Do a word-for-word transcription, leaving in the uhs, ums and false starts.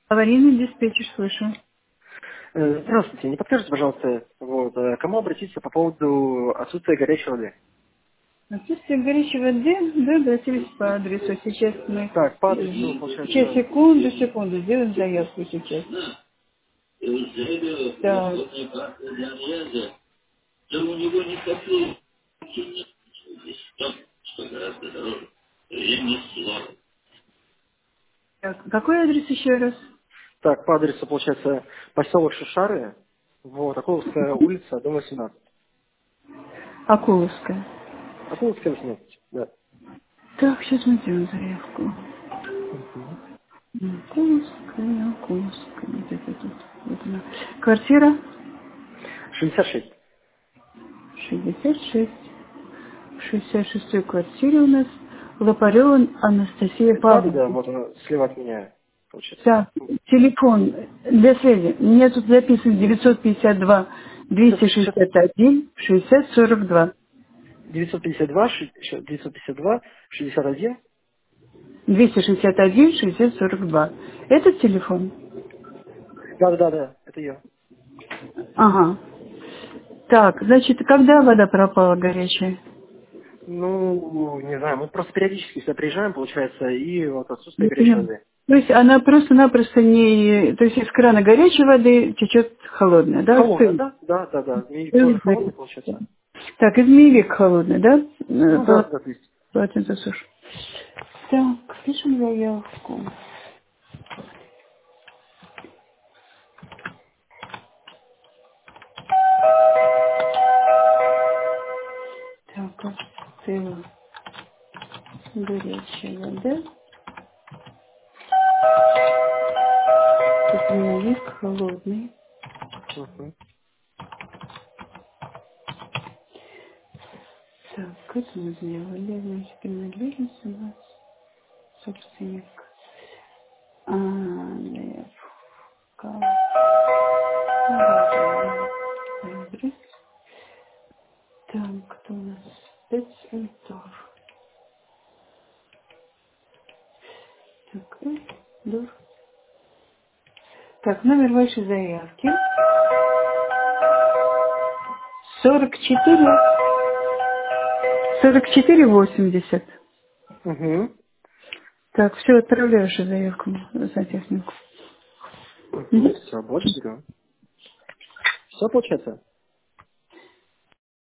Аварийный диспетчер, слышу. Э, Здравствуйте, не подскажете, пожалуйста, вот, э, к кому обратиться по поводу отсутствия горячей воды? Отсутствие горячей воды, вы обратились по адресу. Сейчас мы... Так, по адресу, Сейчас, получается, секунду, секунду, сделаем заявку сейчас. Так. Так, какой адрес еще раз? так, по адресу, получается, поселок Шишары, вот, Акуловская улица, дом восемнадцать. Акуловская. Акуловская восемнадцать, да. Так, сейчас мы сделаем заявку. Мгм. Акуловская, Акуловская. Вот это тут. Вот она. Квартира шестьдесят шесть. шестьдесят шесть. В шестьдесят шестой квартире у нас Лопарева Анастасия Да, да, да, Павловна. вот она слева от меня, получается. Так, телефон для связи. У меня тут записан девятьсот пятьдесят два двести шестьдесят один шестьдесят сорок два. девятьсот пятьдесят два, девятьсот пятьдесят два, шестьдесят один. двести шестьдесят один шестьдесят сорок два. Этот телефон? Да, да, да, да, это я. Ага. Так, значит, когда вода пропала горячая? Ну, не знаю, мы просто периодически сюда приезжаем, получается, и вот отсутствие Не горячей понимаю. воды. То есть она просто-напросто не... То есть из крана горячей воды течет холодная, да? Холодная, Стыл. да? Да, да, да. И Стыл, тоже холодный, значит. получается. Так, измерик холодный, да? Э, Ну да, по- да, то есть. Полотенце сушь. Так, пишем заявку. Так, остыла горячая вода. Измерик холодный. Мгм. Так, это мы сделали. Значит, принадлежность у нас собственник. А, заявка. Адрес. Так, кто у нас? Специнтор. Так, Эдор. Так, номер вашей заявки. сорок четыре. сорок четыре восемьдесят. Угу. Так, все, отправляю вашу заявку за технику. Угу. Мгм. Все, благодарю. Все получается?